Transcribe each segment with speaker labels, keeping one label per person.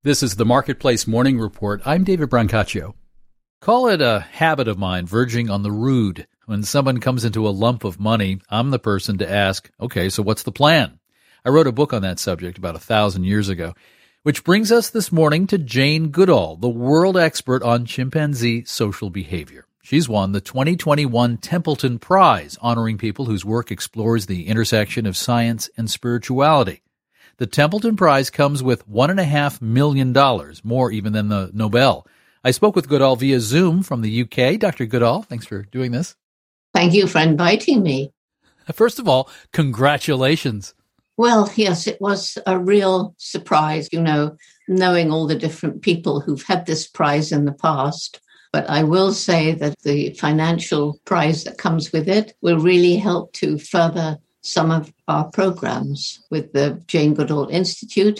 Speaker 1: This is the Marketplace Morning Report. I'm David Brancaccio. Call it a habit of mine, verging on the rude. When someone comes into a lump of money, I'm the person to ask, okay, so what's the plan? I wrote a book on that subject about 1,000 years ago, which brings us this morning to Jane Goodall, the world expert on chimpanzee social behavior. She's won the 2021 Templeton Prize, honoring people whose work explores the intersection of science and spirituality. The Templeton Prize comes with $1.5 million, more even than the Nobel. I spoke with Goodall via Zoom from the UK. Dr. Goodall, thanks for doing this.
Speaker 2: Thank you for inviting me.
Speaker 1: First of all, congratulations.
Speaker 2: Well, yes, it was a real surprise, knowing all the different people who've had this prize in the past. But I will say that the financial prize that comes with it will really help to further some of our programs with the Jane Goodall Institute.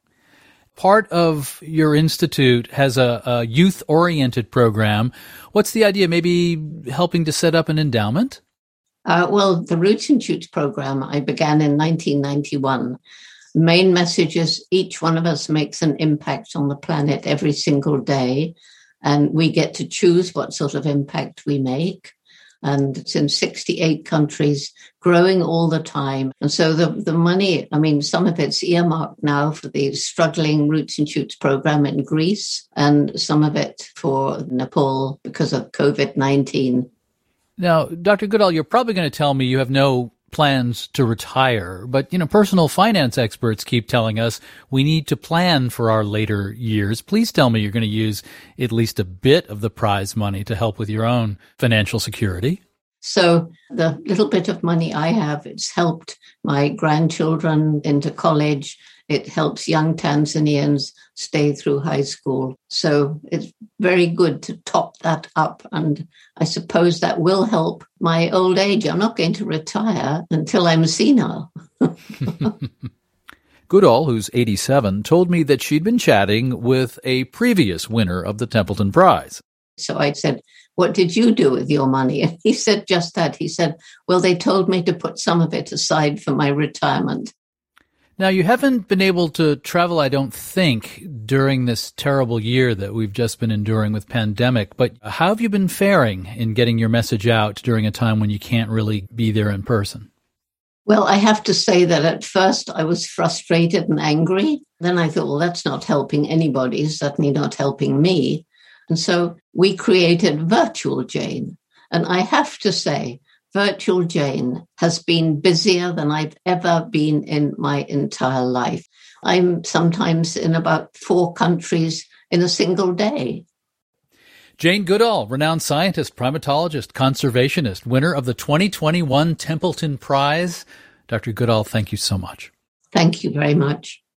Speaker 1: Part of your institute has a youth-oriented program. What's the idea? Maybe helping to set up an endowment?
Speaker 2: Well, the Roots and Shoots program I began in 1991. The main message is each one of us makes an impact on the planet every single day, and we get to choose what sort of impact we make. And it's in 68 countries, growing all the time. And so the money, some of it's earmarked now for the struggling Roots and Shoots program in Greece, and some of it for Nepal because of COVID-19.
Speaker 1: Now, Dr. Goodall, you're probably going to tell me you have no plans to retire, but, personal finance experts keep telling us we need to plan for our later years. Please tell me you're going to use at least a bit of the prize money to help with your own financial security.
Speaker 2: So the little bit of money I have, it's helped my grandchildren into college. It helps young Tanzanians stay through high school. So it's very good to top that up. And I suppose that will help my old age. I'm not going to retire until I'm senile.
Speaker 1: Goodall, who's 87, told me that she'd been chatting with a previous winner of the Templeton Prize.
Speaker 2: So I said, what did you do with your money? And he said just that. He said, well, they told me to put some of it aside for my retirement.
Speaker 1: Now, you haven't been able to travel, I don't think, during this terrible year that we've just been enduring with pandemic, but how have you been faring in getting your message out during a time when you can't really be there in person?
Speaker 2: Well, I have to say that at first I was frustrated and angry. Then I thought, well, that's not helping anybody, certainly not helping me. And so we created Virtual Jane. And I have to say, Virtual Jane has been busier than I've ever been in my entire life. I'm sometimes in about 4 countries in a single day.
Speaker 1: Jane Goodall, renowned scientist, primatologist, conservationist, winner of the 2021 Templeton Prize. Dr. Goodall, thank you so much.
Speaker 2: Thank you very much.